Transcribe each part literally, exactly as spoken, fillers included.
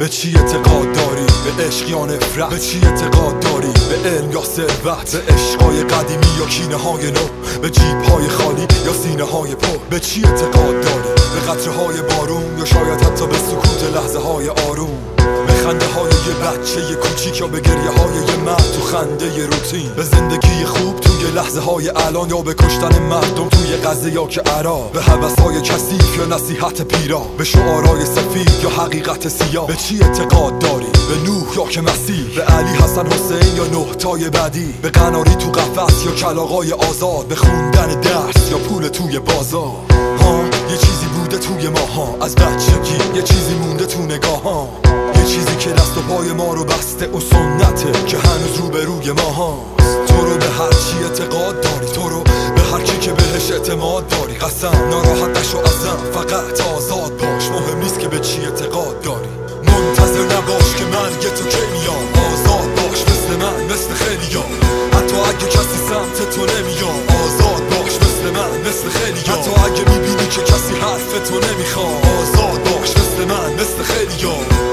به چی اعتقاد داری؟ به عشق یا نفرت؟ به چی اعتقاد داری؟ به علم یا ثروت؟ به عشقای قدیمی یا کینه های نو؟ به جیب های خالی یا سینه های پر؟ به چی اعتقاد داری؟ به قطره های بارون یا شاید حتی به سکوت لحظه های آروم؟ به خنده های یه بچه یه کوچیک یا به گریه های یه مرد تو خنده یه روتین؟ به زندگی خوب توی لحظه های الان یا به کشتن مردم توی غزه یا که عراق؟ به هوس های کثیف یا نصیحت پیرا؟ به شعارهای سفید یا حقیقت سیاه؟ به چی اعتقاد داری؟ به نوح یا که مسیح؟ به علی حسن حسین یا نه تای بعدی؟ به قناری تو قفس یا کلاغای آزاد؟ به خوندن درس یا پول توی بازار؟ ها یه چیزی بوده توی ماها از بچگی، یه چیزی مونده تو نگاه ها، یه چیزی که دست و پای ما رو بسته و سنته که هنوز رو به روی ما هاست. تو رو به هر چی اعتقاد داری، تو رو به هر کی که بهش اعتماد داری. قسم ناراحت نشو ازم، فقط آزاد باش، مهم نیست که به چی اعتقاد داری. منتظر نباش که مرگ تو کی میاد، آزاد باش مثل من مثل خیلیا. حتی اگه کسی سمت تو نمیاد، آزاد باش مثل من مثل خیلیا. حتی اگه میبینی که کسی حرف تو نمیخواد، آزاد باش مثل من مثل خیلیا.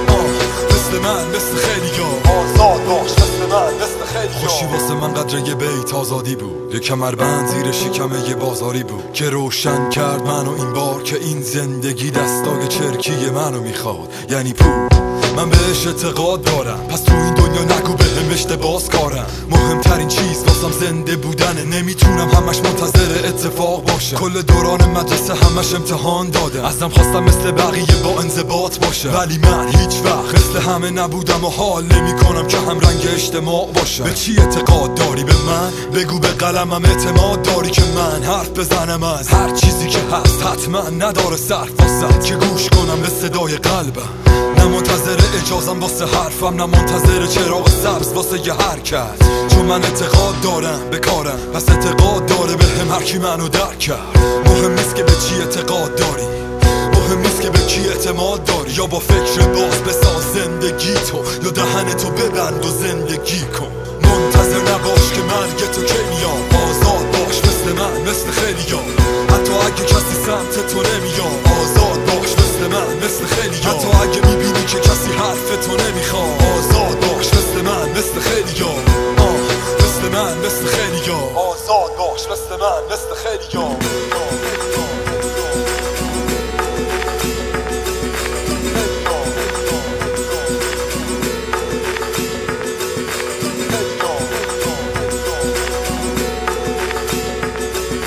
مثل من مثل خیلیا، آزاد باش مثل من مثل خیلیا. خوشی واسه من قدر یه بیت آزادی بود، یه کمربند زیر شکم یه بازاری بود که روشن کرد منو این بار که این زندگی دستای چرکی منو میخواد، یعنی پول. من بهش اعتقاد دارم، پس تو این دنیا نگو بهم اشتباس کارم. مهمترین چیز واسم زنده بودنه، نمیتونم همش منتظر اتفاق باشم. کل دوران مدرسه همش امتحان دادم، ازم خواستم مثل بقیه با انضباط باشم، ولی من هیچ وقت مثل همه نبودم و حال نمی کنم که هم رنگ اجتماع باشم. به چی اعتقاد داری؟ به من بگو، به قلمم اعتماد داری که من حرف بزنم از هر چیزی که هست، حتما نداره صرف واسه که گوش کنم به صدای قلبم. نه منتظر اجازم واسه حرفم، نه منتظر چراغ سبز واسه یه حرکت، چون من اعتقاد دارم به کارم، پس اعتقاد داره به هم هر کی منو درک کرد. مهم نیست که به چی اعتقاد داری، مهم نیست که به کی اعتماد داری. یا با فکر باز بساز زندگی تو، یا دهن تو ببند و زندگی کن. منتظر نباش که مرگ تو کی میاد، آزاد باش مثل من مثل خیلیا. حتی اگه کسی سمت تو نمیاد، آزاد باش مثل من مثل خیلیا. حتی اگه میبینی که کسی حرف تو نمیخواد، آزاد باش مثل من مثل خیلیا. آه مثل من مثل خیلیا، آزاد باش مثل من مثل خیلیا.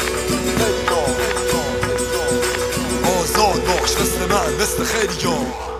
آزاد باش مثل من مثل خیلیا.